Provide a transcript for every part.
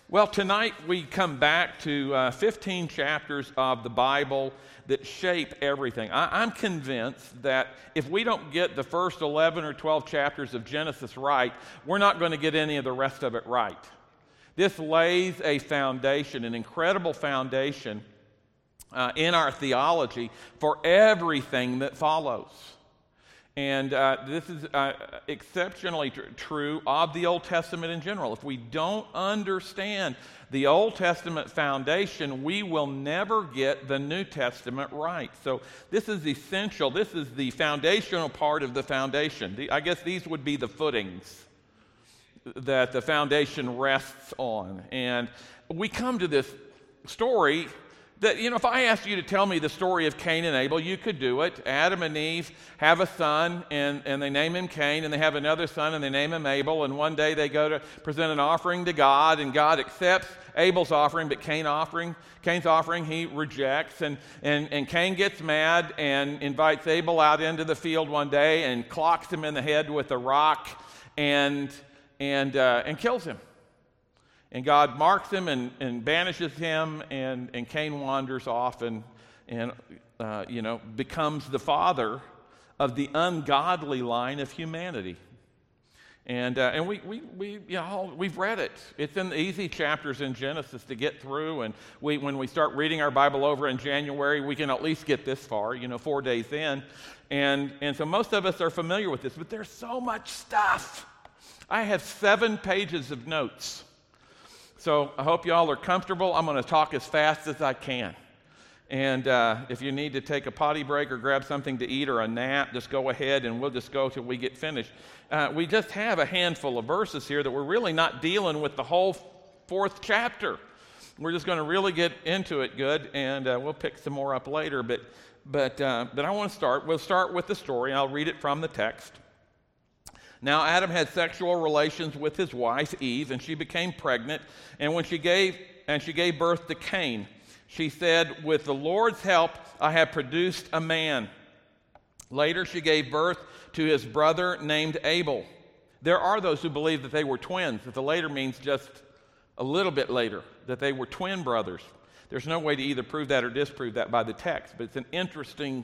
Well, tonight we come back to 15 chapters of the Bible that shape everything. I'm convinced that if we don't get the first 11 or 12 chapters of Genesis right, we're not going to get any of the rest of it right. This lays a foundation, an incredible foundation in our theology for everything that follows. And this is exceptionally true of the Old Testament in general. If we don't understand the Old Testament foundation, we will never get the New Testament right. So this is essential. This is the foundational part of the foundation. I guess these would be the footings that the foundation rests on. And we come to this story that, if I asked you to tell me the story of Cain and Abel, you could do it. Adam and Eve have a son, and they name him Cain, and they have another son, and they name him Abel, and one day they go to present an offering to God, and God accepts Abel's offering, but Cain's offering he rejects, and Cain gets mad and invites Abel out into the field one day and clocks him in the head with a rock and kills him. And God marks him and banishes him, and Cain wanders off and becomes the father of the ungodly line of humanity. And we've read it. It's in the easy chapters in Genesis to get through, and when we start reading our Bible over in January, we can at least get this far, 4 days in. And so most of us are familiar with this, but there's so much stuff. I have 7 pages of notes. So I hope y'all are comfortable. I'm going to talk as fast as I can. And if you need to take a potty break or grab something to eat or a nap, just go ahead and we'll just go till we get finished. We just have a handful of verses here that we're really not dealing with the whole 4th chapter. We're just going to really get into it good, and we'll pick some more up later. But I want to start. We'll start with the story. I'll read it from the text. Now Adam had sexual relations with his wife Eve, and she became pregnant. And when she gave birth to Cain, she said, "With the Lord's help, I have produced a man." Later, she gave birth to his brother named Abel. There are those who believe that they were twins. That the later means just a little bit later, that they were twin brothers. There's no way to either prove that or disprove that by the text, but it's an interesting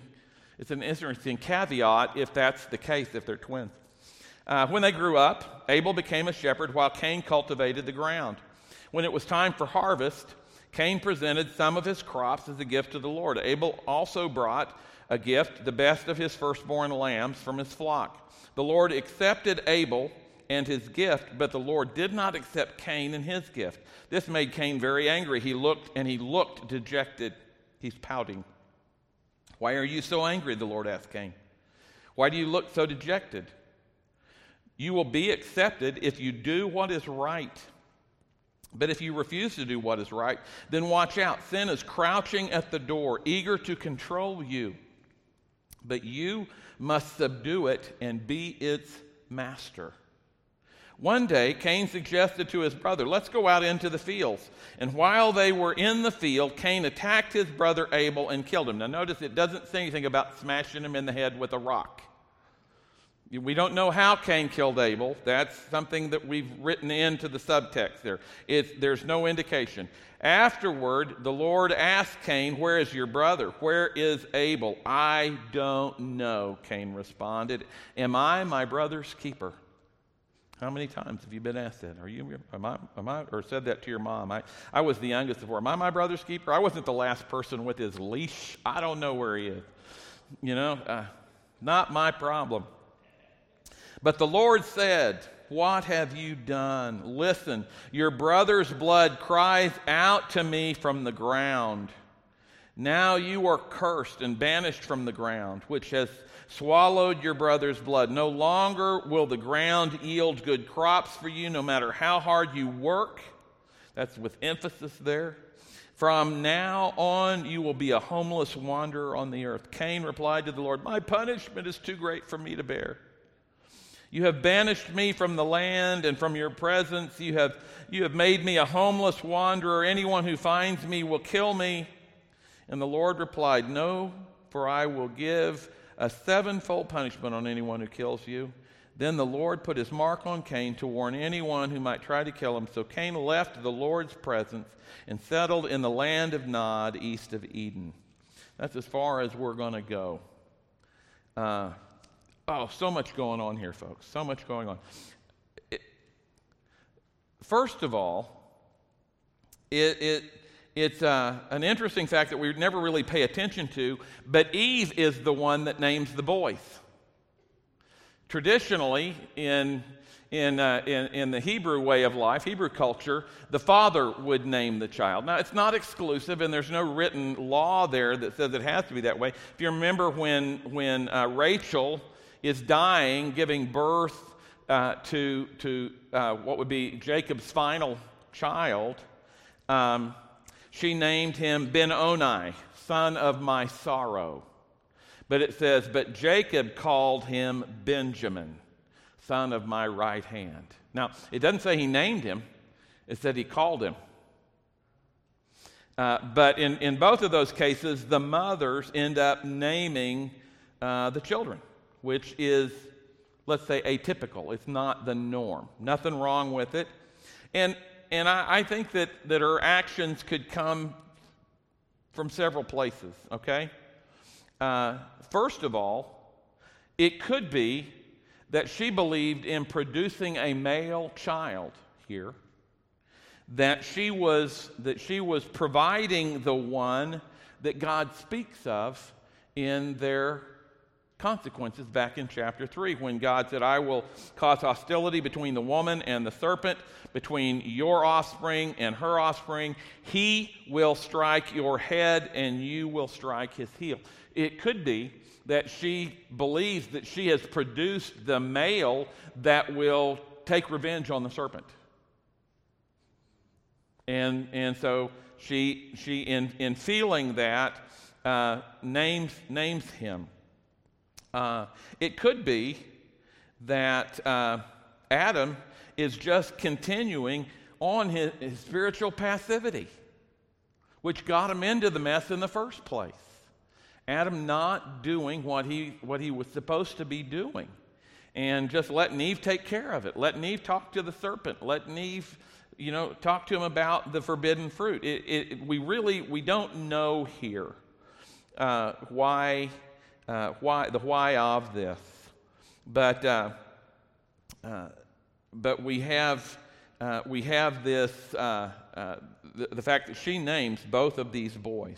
caveat if that's the case, if they're twins. When they grew up, Abel became a shepherd while Cain cultivated the ground. When it was time for harvest, Cain presented some of his crops as a gift to the Lord. Abel also brought a gift, the best of his firstborn lambs from his flock. The Lord accepted Abel and his gift, but the Lord did not accept Cain and his gift. This made Cain very angry. He looked dejected. He's pouting. "Why are you so angry?" the Lord asked Cain. "Why do you look so dejected? You will be accepted if you do what is right. But if you refuse to do what is right, then watch out. Sin is crouching at the door, eager to control you. But you must subdue it and be its master." One day, Cain suggested to his brother, "Let's go out into the fields." And while they were in the field, Cain attacked his brother Abel and killed him. Now notice it doesn't say anything about smashing him in the head with a rock. We don't know how Cain killed Abel. That's something that we've written into the subtext there. There's no indication. Afterward, the Lord asked Cain, "Where is your brother? Where is Abel?" "I don't know," Cain responded. "Am I my brother's keeper?" How many times have you been asked that? Am I, or said that to your mom? I was the youngest of 4. Am I my brother's keeper? I wasn't the last person with his leash. I don't know where he is. Not my problem. But the Lord said, "What have you done? Listen, your brother's blood cries out to me from the ground. Now you are cursed and banished from the ground, which has swallowed your brother's blood. No longer will the ground yield good crops for you, no matter how hard you work." That's with emphasis there. "From now on, you will be a homeless wanderer on the earth." Cain replied to the Lord, "My punishment is too great for me to bear. You have banished me from the land and from your presence. You have made me a homeless wanderer. Anyone who finds me will kill me." And the Lord replied, "No, for I will give a 7-fold punishment on anyone who kills you. Then the Lord put his mark on Cain to warn anyone who might try to kill him. So Cain left the Lord's presence and settled in the land of Nod, east of Eden. That's as far as we're going to go. So much going on here, folks. So much going on. First of all, it's an interesting fact that we never really pay attention to, but Eve is the one that names the boys. Traditionally, in the Hebrew way of life, Hebrew culture, the father would name the child. Now, it's not exclusive, and there's no written law there that says it has to be that way. If you remember when Rachel is dying, giving birth to what would be Jacob's final child, she named him Ben-Oni, son of my sorrow. But it says, but Jacob called him Benjamin, son of my right hand. Now, it doesn't say he named him. It said he called him. But in both of those cases, the mothers end up naming the children, which is, let's say, atypical. It's not the norm. Nothing wrong with it. And I think that her actions could come from several places, okay? First of all, it could be that she believed in producing a male child here, that she was providing the one that God speaks of in their consequences back in chapter 3, when God said, I will cause hostility between the woman and the serpent, between your offspring and her offspring. He will strike your head and you will strike his heel. It could be that she believes that she has produced the male that will take revenge on the serpent. And so she in feeling that, names him. It could be that Adam is just continuing on his spiritual passivity, which got him into the mess in the first place. Adam not doing what he was supposed to be doing, and just letting Eve take care of it. Letting Eve talk to the serpent. Letting Eve, talk to him about the forbidden fruit. We don't know here why of this, but we have this the fact that she names both of these boys.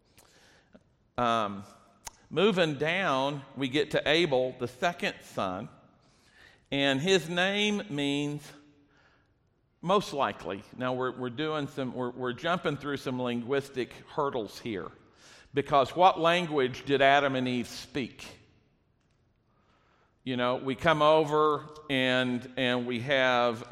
Moving down, we get to Abel, the second son, and his name means most likely. Now we're jumping through some linguistic hurdles here, because what language did Adam and Eve speak? We come over and we have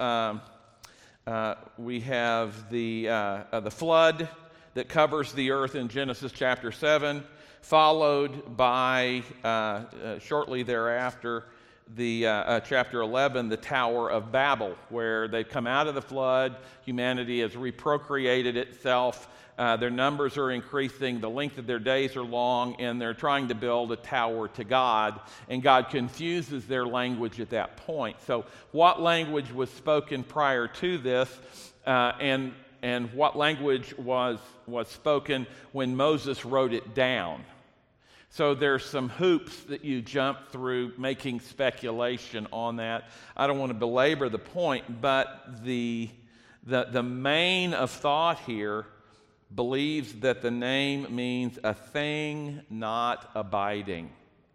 the flood that covers the earth in Genesis chapter 7, followed by, shortly thereafter, the chapter 11, the Tower of Babel, where they've come out of the flood. Humanity has reprocreated itself. Their numbers are increasing. The length of their days are long, and they're trying to build a tower to God, and God confuses their language at that point. So what language was spoken prior to this, and what language was spoken when Moses wrote it down? So there's some hoops that you jump through making speculation on that. I don't want to belabor the point, but the main of thought here believes that the name means a thing not abiding.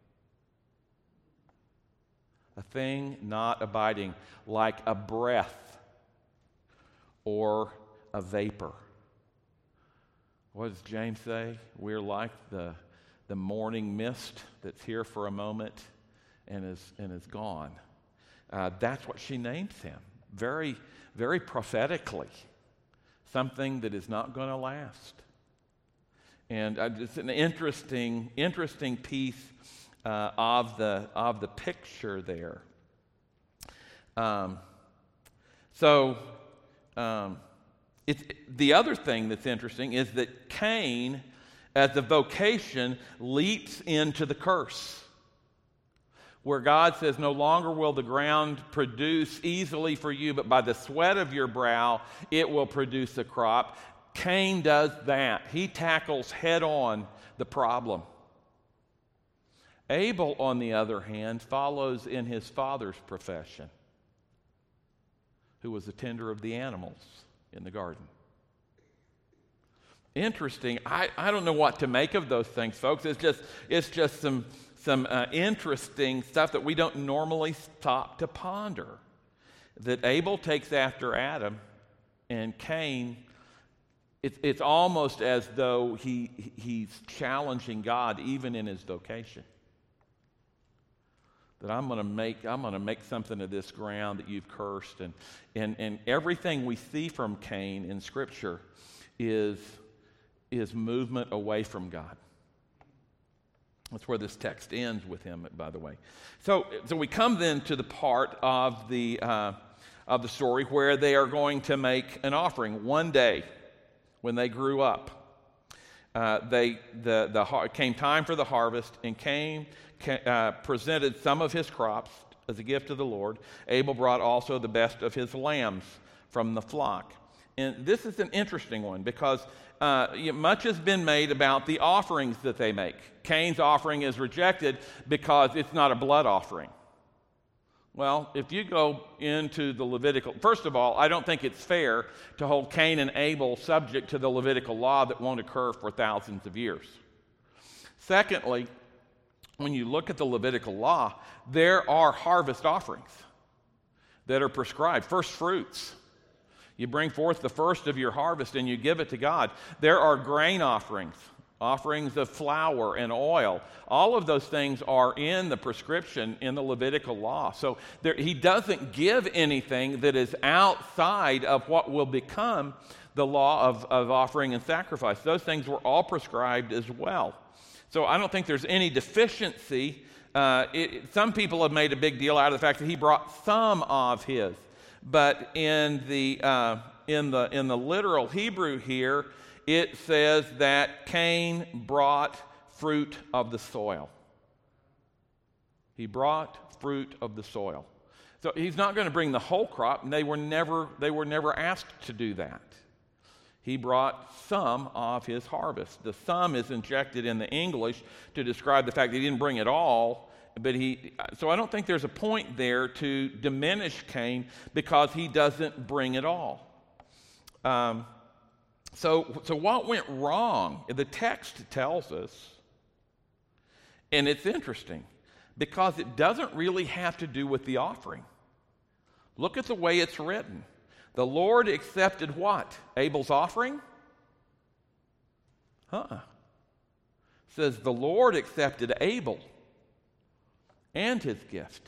A thing not abiding, like a breath or a vapor. What does James say? We're like the morning mist that's here for a moment and is gone. That's what she names him. Very, very prophetically. Something that is not going to last. And it's an interesting piece of the picture there. The other thing that's interesting is that Cain, as a vocation, leaps into the curse. where God says, no longer will the ground produce easily for you, but by the sweat of your brow it will produce a crop. Cain does that. He tackles head on the problem. Abel, on the other hand, follows in his father's profession, who was a tender of the animals in the garden. Interesting. I don't know what to make of those things, folks. It's just some interesting stuff that we don't normally stop to ponder. That Abel takes after Adam, and Cain, it's almost as though he's challenging God even in his vocation. That I'm going to make something of this ground that you've cursed, and everything we see from Cain in Scripture is movement away from God. That's where this text ends with him, by the way. So we come then to the part of the story where they are going to make an offering. One day, when they grew up, came time for the harvest, and Cain presented some of his crops as a gift to the Lord. Abel brought also the best of his lambs from the flock. And this is an interesting one because much has been made about the offerings that they make. Cain's offering is rejected because it's not a blood offering. Well, if you go into the Levitical, first of all, I don't think it's fair to hold Cain and Abel subject to the Levitical law that won't occur for thousands of years. Secondly, when you look at the Levitical law, there are harvest offerings that are prescribed. First fruits. You bring forth the first of your harvest and you give it to God. There are grain offerings, offerings of flour and oil. All of those things are in the prescription in the Levitical law. So he doesn't give anything that is outside of what will become the law of offering and sacrifice. Those things were all prescribed as well. So I don't think there's any deficiency. Some people have made a big deal out of the fact that he brought some of his. But in the literal Hebrew here, it says that Cain brought fruit of the soil. He brought fruit of the soil. So he's not going to bring the whole crop, and they were never asked to do that. He brought some of his harvest. The some is injected in the English to describe the fact that he didn't bring it all. So I don't think there's a point there to diminish Cain because he doesn't bring it all. So what went wrong? The text tells us, and it's interesting, because it doesn't really have to do with the offering. Look at the way it's written. The Lord accepted what? Abel's offering? It says the Lord accepted Abel and his gift.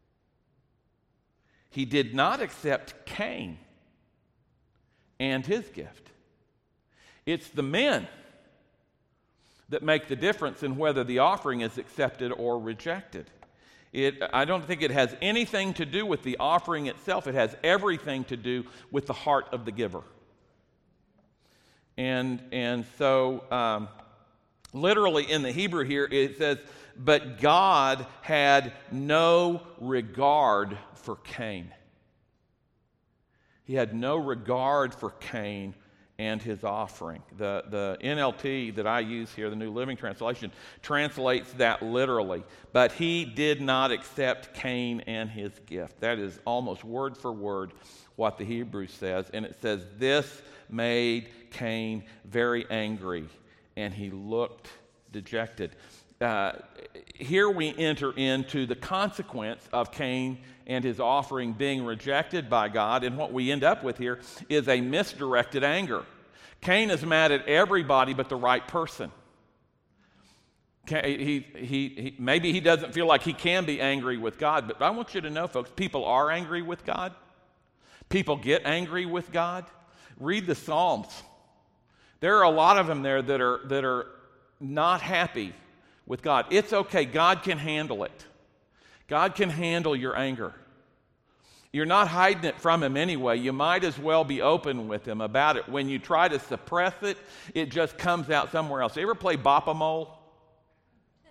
He did not accept Cain and his gift. It's the men that make the difference in whether the offering is accepted or rejected. I don't think it has anything to do with the offering itself. It has everything to do with the heart of the giver. And so literally in the Hebrew here it says, but God had no regard for Cain. He had no regard for Cain and his offering. The NLT that I use here, the New Living Translation, translates that literally. But he did not accept Cain and his gift. That is almost word for word what the Hebrew says. And it says, this made Cain very angry, and he looked dejected. Here we enter into the consequence of Cain and his offering being rejected by God, and what we end up with here is a misdirected anger. Cain is mad at everybody but the right person. Maybe he doesn't feel like he can be angry with God, but I want you to know, folks, people are angry with God. People get angry with God. Read the Psalms. There are a lot of them there that are not happy with God. It's okay. God can handle it. God can handle your anger. You're not hiding it from him anyway. You might as well be open with him about it. When you try to suppress it, it just comes out somewhere else. You ever play Bop-A-Mole?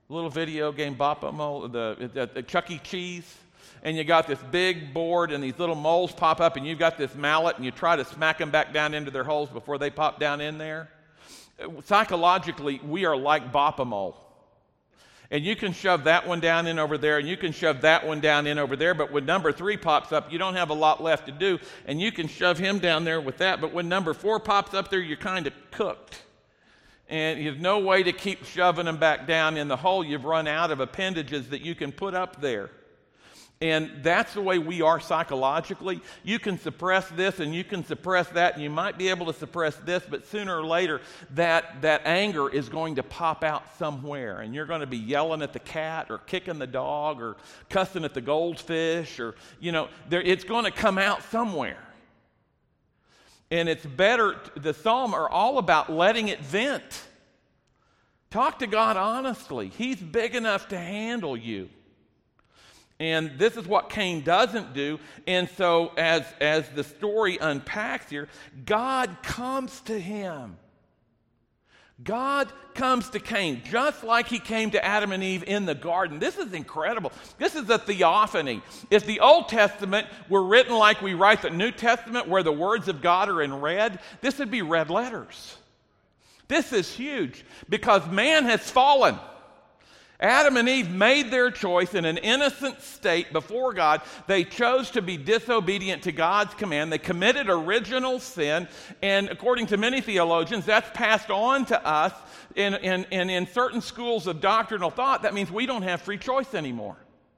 little video game Bop-A-Mole, the Chuck E. Cheese, and you got this big board and these little moles pop up and you've got this mallet and you try to smack them back down into their holes before they pop down in there. Psychologically, we are like Bop-A-Mole. And you can shove that one down in over there, and you can shove that one down in over there, but when number 3 pops up, you don't have a lot left to do, and you can shove him down there with that, but when number 4 pops up there, you're kind of cooked. And you have no way to keep shoving them back down in the hole. You've run out of appendages that you can put up there. And that's the way we are psychologically. You can suppress this and you can suppress that, and you might be able to suppress this, but sooner or later that anger is going to pop out somewhere, and you're going to be yelling at the cat or kicking the dog or cussing at the goldfish, or it's going to come out somewhere. And it's better, the Psalms are all about letting it vent. Talk to God honestly. He's big enough to handle you. And this is what Cain doesn't do. And so as the story unpacks here, God comes to him. God comes to Cain just like he came to Adam and Eve in the garden. This is incredible. This is a theophany. If the Old Testament were written like we write the New Testament, where the words of God are in red, this would be red letters. This is huge because man has fallen. Adam and Eve made their choice in an innocent state before God. They chose to be disobedient to God's command. They committed original sin, and according to many theologians, that's passed on to us. In certain schools of doctrinal thought, that means we don't have free choice anymore.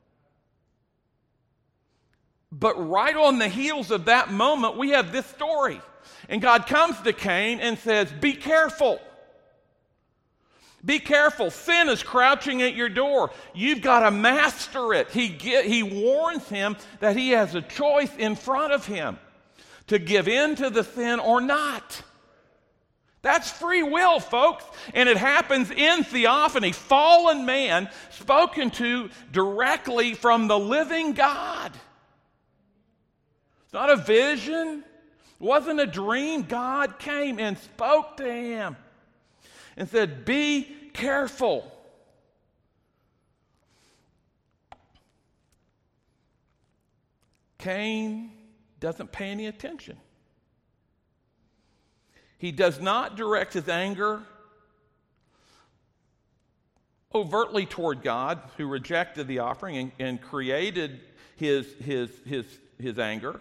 But right on the heels of that moment, we have this story. And God comes to Cain and says, be careful. Be careful. Sin is crouching at your door. You've got to master it. He warns him that he has a choice in front of him to give in to the sin or not. That's free will, folks. And it happens in theophany. Fallen man spoken to directly from the living God. It's not a vision. It wasn't a dream. God came and spoke to him and said, be careful. Cain doesn't pay any attention. He does not direct his anger overtly toward God, who rejected the offering and created his anger.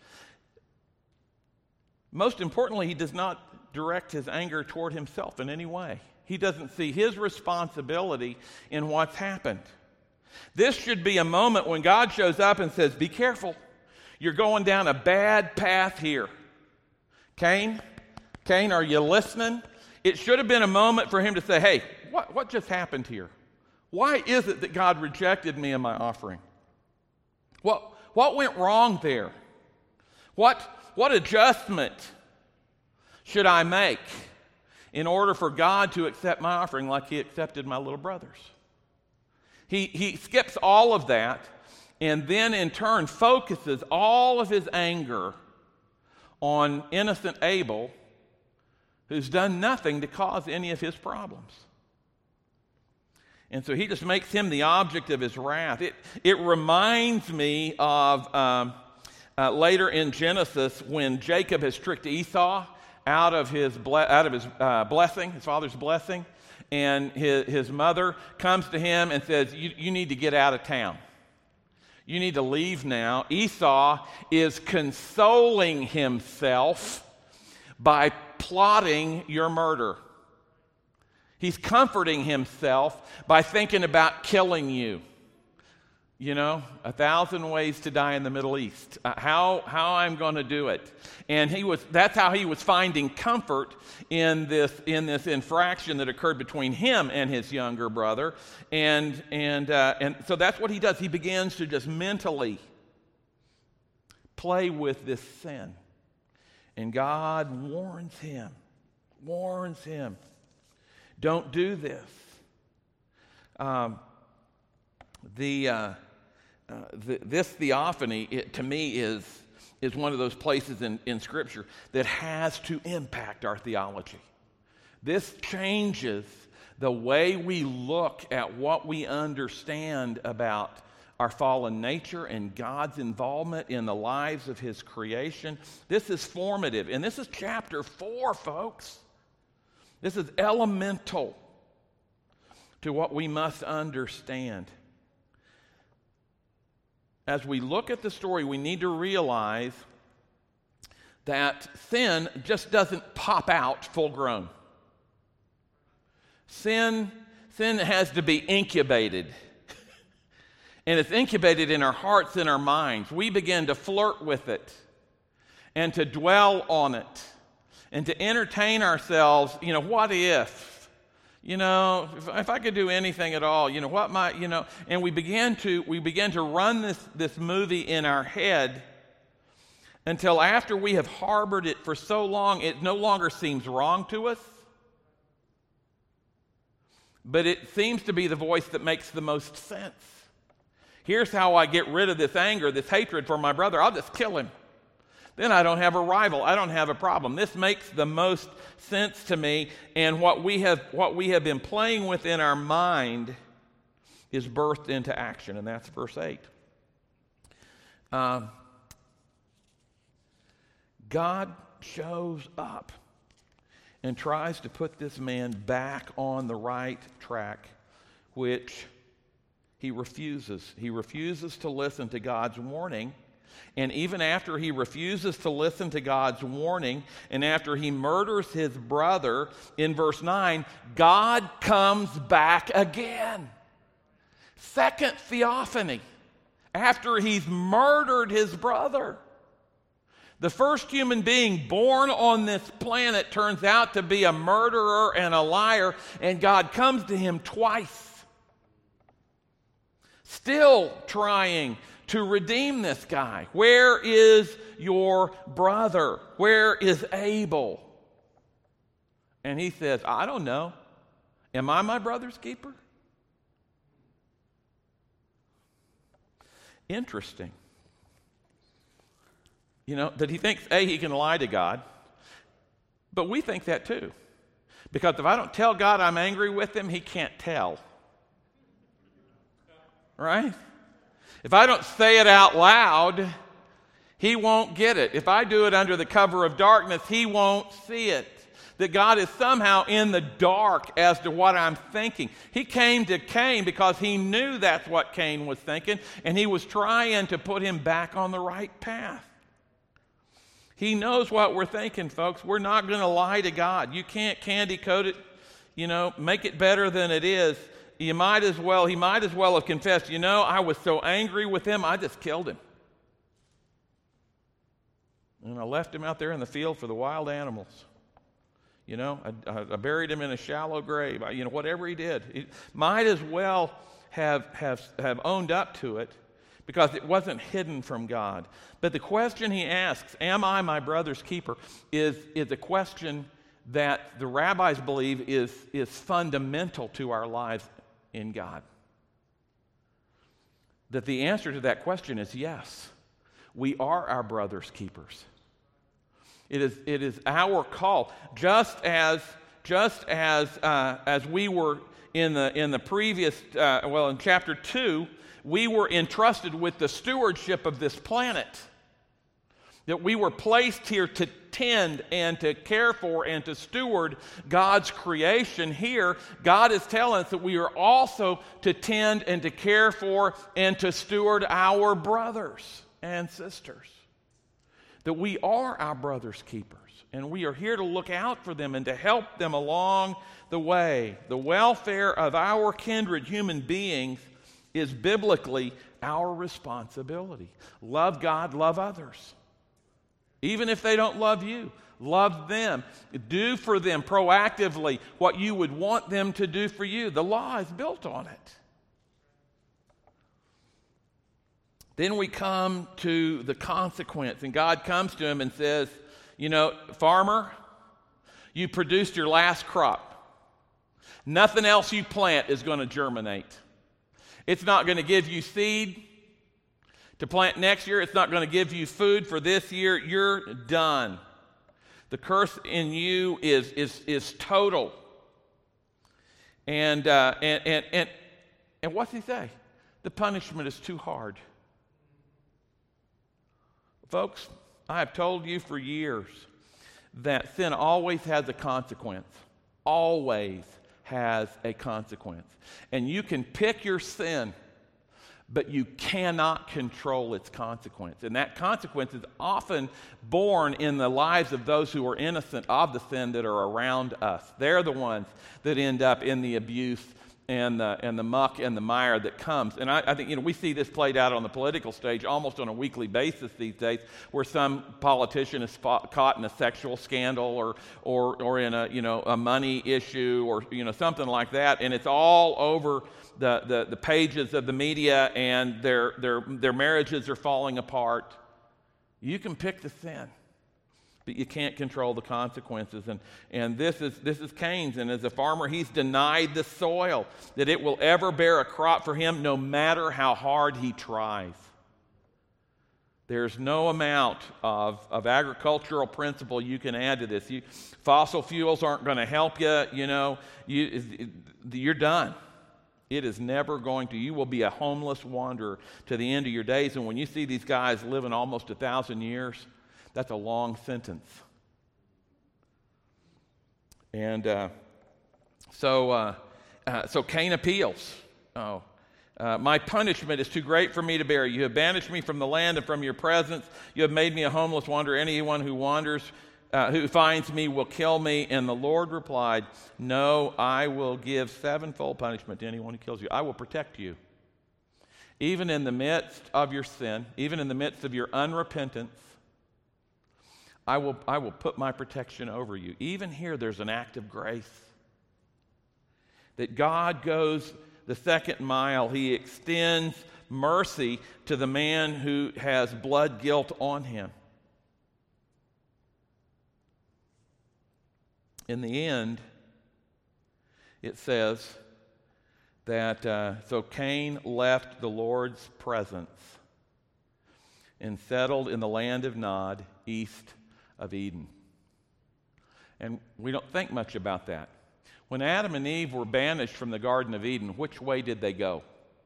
Most importantly, he does not direct his anger toward himself in any way. He doesn't see his responsibility in what's happened. This should be a moment when God shows up and says, be careful. You're going down a bad path here. Cain, are you listening? It should have been a moment for him to say, hey, what just happened here? Why is it that God rejected me and my offering? What went wrong there? What adjustment should I make in order for God to accept my offering like he accepted my little brother's? He skips all of that and then in turn focuses all of his anger on innocent Abel, who's done nothing to cause any of his problems. And so he just makes him the object of his wrath. It reminds me of later in Genesis when Jacob has tricked Esau out of his blessing, his father's blessing, and his mother comes to him and says, you need to get out of town. You need to leave now. Esau is consoling himself by plotting your murder. He's comforting himself by thinking about killing you. 1,000 ways to die in the Middle East. How I'm going to do it. And that's how he was finding comfort in this infraction that occurred between him and his younger brother. And so that's what he does. He begins to just mentally play with this sin. And God warns him. Don't do this. This theophany, to me, is one of those places in Scripture that has to impact our theology. This changes the way we look at what we understand about our fallen nature and God's involvement in the lives of His creation, this is formative. And this is chapter 4, folks. This is elemental to what we must understand. As we look at the story, we need to realize that sin just doesn't pop out full grown. Sin has to be incubated. And it's incubated in our hearts and our minds. We begin to flirt with it and to dwell on it and to entertain ourselves, what if? If I could do anything at all, what might, and we begin to run this movie in our head until after we have harbored it for so long, it no longer seems wrong to us. But it seems to be the voice that makes the most sense. Here's how I get rid of this anger, this hatred for my brother. I'll just kill him. Then I don't have a rival. I don't have a problem. This makes the most sense to me. And what we have been playing with in our mind is birthed into action. And that's verse 8. God shows up and tries to put this man back on the right track, which he refuses. He refuses to listen to God's warning. And even after he refuses to listen to God's warning, and after he murders his brother, in verse 9, God comes back again. Second theophany, after he's murdered his brother. The first human being born on this planet turns out to be a murderer and a liar, and God comes to him twice, still trying to redeem this guy. Where is your brother? Where is Abel? And he says, I don't know. Am I my brother's keeper? Interesting. That he thinks, he can lie to God. But we think that too. Because if I don't tell God I'm angry with him, he can't tell. Right? If I don't say it out loud, he won't get it. If I do it under the cover of darkness, he won't see it. That God is somehow in the dark as to what I'm thinking. He came to Cain because he knew that's what Cain was thinking, and he was trying to put him back on the right path. He knows what we're thinking, folks. We're not going to lie to God. You can't candy coat it, make it better than it is. He might as well have confessed, I was so angry with him, I just killed him. And I left him out there in the field for the wild animals. I buried him in a shallow grave. Whatever he did, he might as well have owned up to it, because it wasn't hidden from God. But the question he asks, am I my brother's keeper, is a question that the rabbis believe is fundamental to our lives in God. That the answer to that question is yes. We are our brother's keepers. It is our call. Just as we were in the previous, in chapter 2, we were entrusted with the stewardship of this planet. That we were placed here to tend and to care for and to steward God's creation. Here, God is telling us that we are also to tend and to care for and to steward our brothers and sisters. That we are our brother's keepers, and we are here to look out for them and to help them along the way. The welfare of our kindred human beings is biblically our responsibility. Love God, love others. Even if they don't love you, love them. Do for them proactively what you would want them to do for you. The law is built on it. Then we come to the consequence, and God comes to him and says, farmer, you produced your last crop. Nothing else you plant is going to germinate. It's not going to give you seed to plant next year. It's not going to give you food for this year. You're done. The curse in you is total. And what's he say? The punishment is too hard. Folks, I have told you for years that sin always has a consequence. Always has a consequence. And you can pick your sin, but you cannot control its consequence. And that consequence is often born in the lives of those who are innocent of the sin that are around us. They're the ones that end up in the abuse and the muck and the mire that comes. And I think, we see this played out on the political stage almost on a weekly basis these days, where some politician is caught in a sexual scandal or in a money issue or something like that, and it's all over the pages of the media, and their marriages are falling apart. You can pick the sin, but you can't control the consequences. And this is Cain's. And as a farmer, he's denied the soil, that it will ever bear a crop for him, no matter how hard he tries. There's no amount of agricultural principle you can add to this. Fossil fuels aren't going to help you. You're done. It is never going to. You will be a homeless wanderer to the end of your days. And when you see these guys living almost 1,000 years, that's a long sentence. And so Cain appeals. My punishment is too great for me to bear. You have banished me from the land and from your presence. You have made me a homeless wanderer. Anyone who wanders, who finds me will kill me. And the Lord replied, no, I will give sevenfold punishment to anyone who kills you. I will protect you. Even in the midst of your sin, even in the midst of your unrepentance, I will put my protection over you. Even here, there's an act of grace. That God goes the second mile. He extends mercy to the man who has blood guilt on him. In the end, it says that so Cain left the Lord's presence and settled in the land of Nod, east of Eden. And we don't think much about that. When Adam and Eve were banished from the Garden of Eden, which way did they go?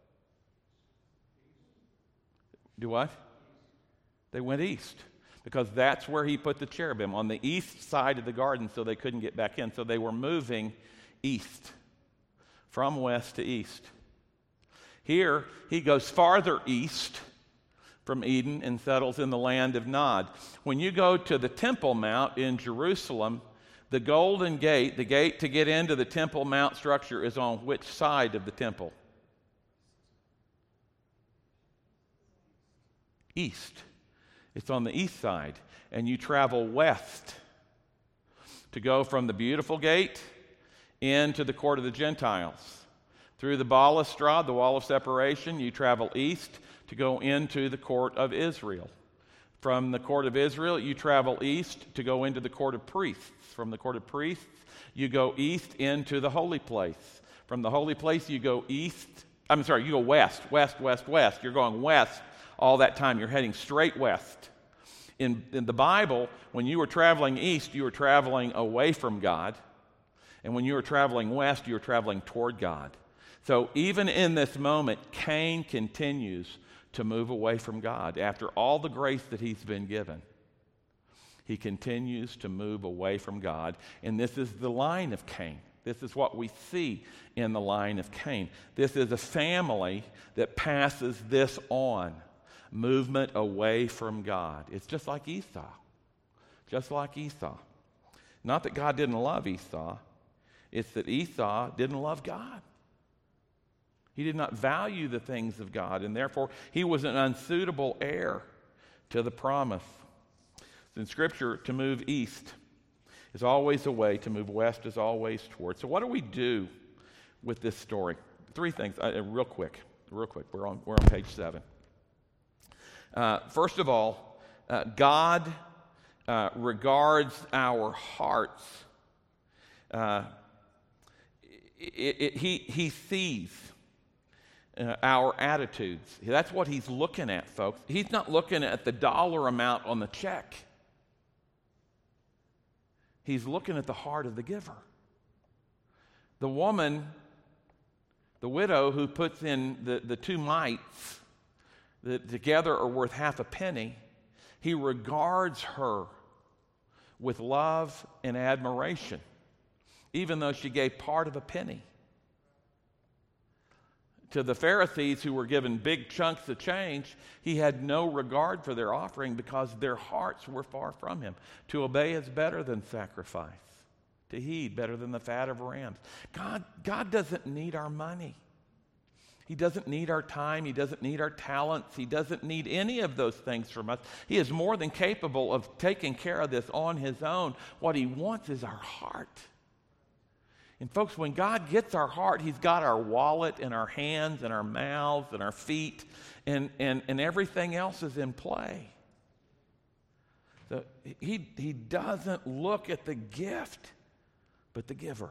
Do what? They went east, because that's where he put the cherubim, on the east side of the garden, so they couldn't get back in. So they were moving east, from west to east. Here, he goes farther east from Eden and settles in the land of Nod. When you go to the Temple Mount in Jerusalem, the Golden Gate, the gate to get into the Temple Mount structure, is on which side of the temple? East. It's on the east side. And you travel west to go from the beautiful gate into the court of the Gentiles. Through the balustrade, the wall of separation, you travel east to go into the court of Israel. From the court of Israel, you travel east to go into the court of priests. From the court of priests, you go east into the holy place. From the holy place, you go west. You're going west all that time. You're heading straight west. In the Bible, when you were traveling east, you were traveling away from God. And when you were traveling west, you were traveling toward God. So even in this moment, Cain continues to move away from God. After all the grace that he's been given, he continues to move away from God. And this is the line of Cain. This is what we see in the line of Cain. This is a family that passes this on. Movement away from God. It's just like Esau. Just like Esau. Not that God didn't love Esau. It's that Esau didn't love God. He did not value the things of God, and therefore he was an unsuitable heir to the promise. In Scripture, to move east is always a way, to move west is always toward. So what do we do with this story? Three things, real quick. We're on page 7. First of all, God regards our hearts. He sees our attitudes. That's what he's looking at, folks. He's not looking at the dollar amount on the check. He's looking at the heart of the giver. The woman The widow who puts in the 2 mites that together are worth half a penny, he regards her with love and admiration, even though she gave part of a penny. To the Pharisees, who were given big chunks of change, he had no regard for their offering because their hearts were far from him. To obey is better than sacrifice. To heed better than the fat of rams. God doesn't need our money. He doesn't need our time. He doesn't need our talents. He doesn't need any of those things from us. He is more than capable of taking care of this on his own. What he wants is our heart. And folks, when God gets our heart, he's got our wallet and our hands and our mouths and our feet, and everything else is in play. So he doesn't look at the gift, but the giver.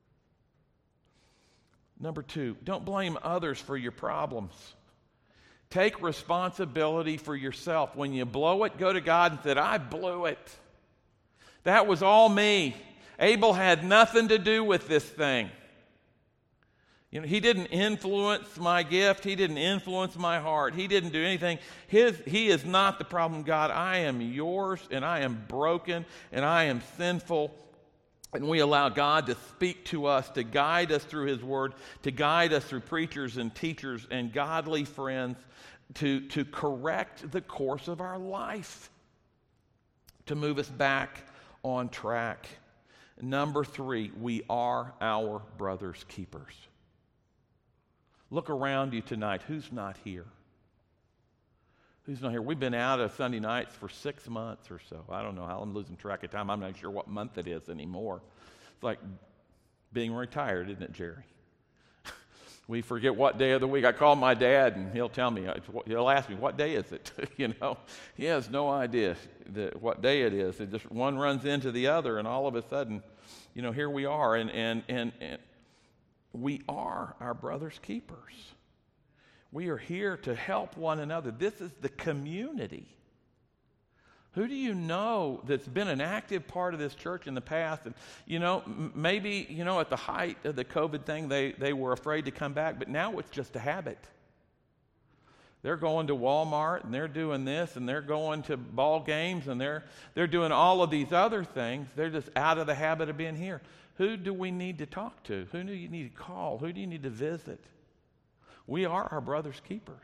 Number 2, don't blame others for your problems. Take responsibility for yourself. When you blow it, go to God and say, I blew it. That was all me. Abel had nothing to do with this thing. He didn't influence my gift. He didn't influence my heart. He didn't do anything. He is not the problem, God. I am yours, and I am broken, and I am sinful. And we allow God to speak to us, to guide us through his word, to guide us through preachers and teachers and godly friends, to correct the course of our life, to move us back on track. Number 3, we are our brother's keepers. Look around you tonight. Who's not here? Who's not here? We've been out of Sunday nights for 6 months or so. I don't know how. I'm losing track of time. I'm not sure what month it is anymore. It's like being retired, isn't it, Jerry? We forget what day of the week. I call my dad, and he'll tell me. He'll ask me, what day is it? He has no idea what day it is. It just one runs into the other, and all of a sudden, here we are. And we are our brother's keepers. We are here to help one another. This is the community. Who do you know that's been an active part of this church in the past? And, maybe, at the height of the COVID thing, they were afraid to come back, but now it's just a habit. They're going to Walmart, and they're doing this, and they're going to ball games, and they're doing all of these other things. They're just out of the habit of being here. Who do we need to talk to? Who do you need to call? Who do you need to visit? We are our brother's keepers.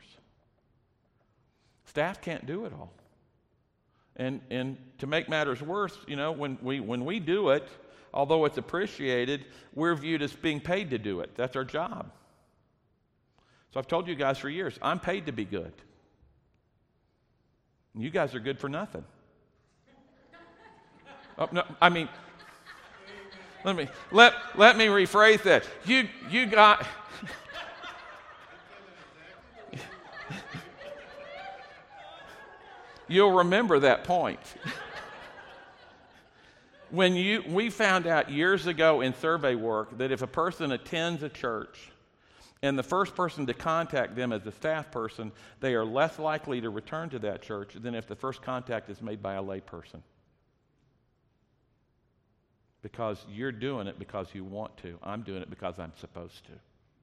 Staff can't do it all. And to make matters worse, when we do it, although it's appreciated, we're viewed as being paid to do it. That's our job. So I've told you guys for years, I'm paid to be good. And you guys are good for nothing. Oh, no, I mean, let me rephrase that. You got. You'll remember that point. We found out years ago in survey work that if a person attends a church and the first person to contact them is a staff person, they are less likely to return to that church than if the first contact is made by a lay person. Because you're doing it because you want to. I'm doing it because I'm supposed to.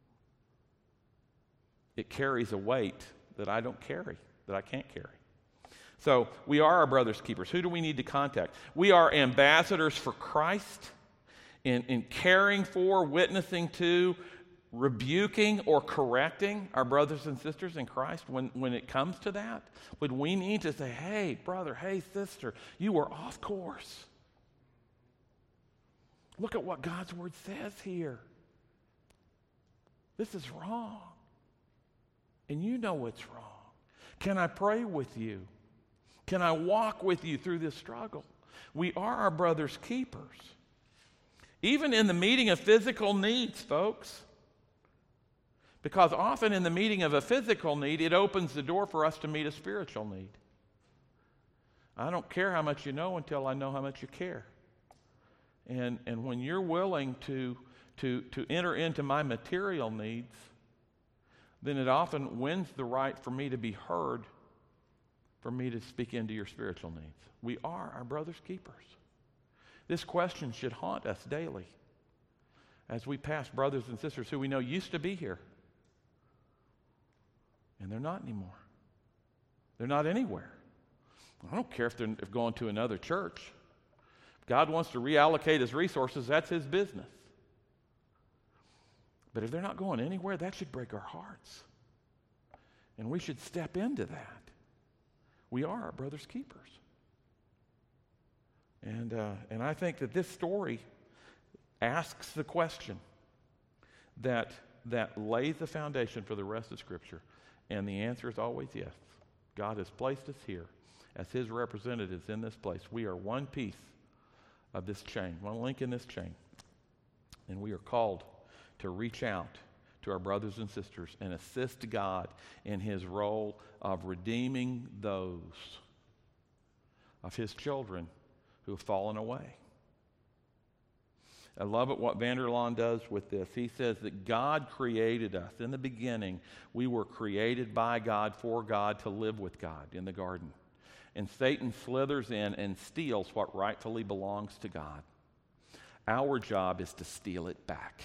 It carries a weight that I don't carry, that I can't carry. So we are our brother's keepers. Who do we need to contact? We are ambassadors for Christ in caring for, witnessing to, rebuking or correcting our brothers and sisters in Christ when it comes to that. When we need to say, hey, brother, hey, sister, you were off course. Look at what God's word says here. This is wrong. And you know it's wrong. Can I pray with you? Can I walk with you through this struggle? We are our brother's keepers. Even in the meeting of physical needs, folks. Because often in the meeting of a physical need, it opens the door for us to meet a spiritual need. I don't care how much you know until I know how much you care. And when you're willing to enter into my material needs, then it often wins the right for me to be heard, for me to speak into your spiritual needs. We are our brother's keepers. This question should haunt us daily. as we pass brothers and sisters who we know used to be here, and they're not anymore. They're not anywhere. I don't care if they're going to another church. If God wants to reallocate his resources, that's his business. But if they're not going anywhere, that should break our hearts. And we should step into that. We are our brother's keepers. And I think that this story asks the question that lays the foundation for the rest of Scripture. And the answer is always yes. God has placed us here as his representatives in this place. We are one piece of this chain, one link in this chain. And we are called to reach out to our brothers and sisters and assist God in his role of redeeming those of his children who have fallen away. I love it what Vanderlaan does with this. He says that God created us. In the beginning, we were created by God, for God, to live with God in the garden. And Satan slithers in and steals what rightfully belongs to God. Our job is to steal it back.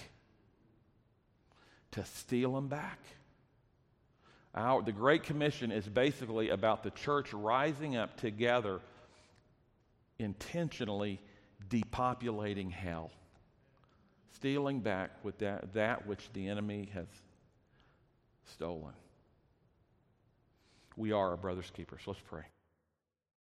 To steal them back. The Great Commission is basically about the church rising up together, intentionally depopulating hell. Stealing back with that which the enemy has stolen. We are our brother's keepers. Let's pray.